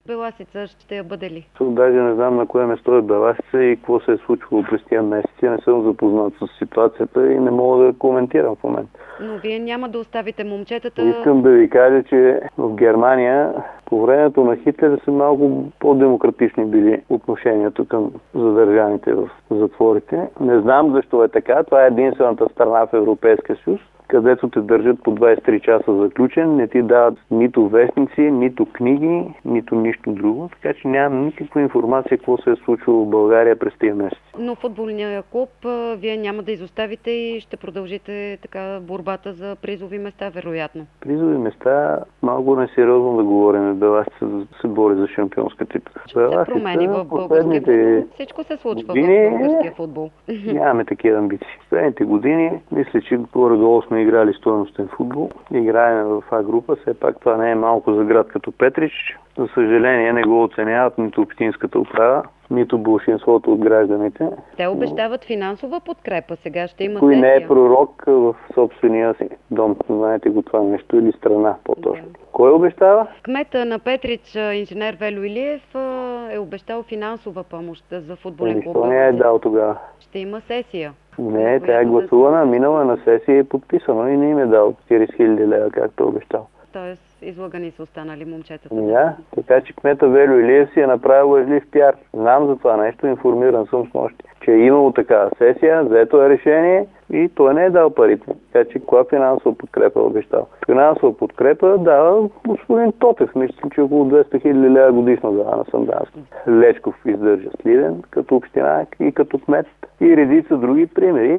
Беласица ще я бъде ли? Даже не знам на кое место е Беласица и какво се е случвало през тия месеци. Не съм запознат с ситуацията и не мога да коментирам в момента. Но вие няма да оставите момчетата... Искам да ви кажа, че в Германия по времето на Хитлер са малко по-демократични били отношенията към задържаните в затворите. Не знам защо е така. Това е единствената страна в Европейския съюз, където те държат по 23 часа заключен, не ти дават нито вестници, нито книги, нито нищо друго, така че нямам никаква информация какво се е случило в България през тези месеци. Но футболния клуб вие няма да изоставите и ще продължите така борбата за призови места, вероятно. Призови места, малко несериозно да говорим. Беласица се бори за шампионска титла. Ще се промени в българския футбол. Всичко се случва в българския футбол. Нямаме такива амбиции. В последните години, мисля, че горе-долу сме играли стойностен футбол. Играем в А група, все пак това не е малко за град като Петрич. За съжаление не го оценяват нито общинската управа, нито болшинството от гражданите. Те обещават финансова подкрепа, сега ще има Кой сесия. не е пророк в собствения си дом, знаете го това нещо, или страна по-точно. Да. Кой обещава? Кмета на Петрич, инженер Велю Илиев, е обещал финансова помощ за футболен клуб. Защо не е дал тогава? Ще има сесия. Не, тя е гласувана, минала на сесия и е подписано и не им е дал 40 000 лева, както обещал. Тоест, излъгани са останали момчетата. Да, така че кмета Велю Илиев си е направил лъжлив пиар. Знам за това нещо, информиран съм с нощи, че е имало такава сесия, взето е решение и той не е дал парите. Така че каква финансова подкрепа е обещал? Финансова подкрепа дава господин Тотев, мисля, че около 200 000 лева годишно дава на Сандански. Лечков издържа Сливен като община и като кмет и редица други примери.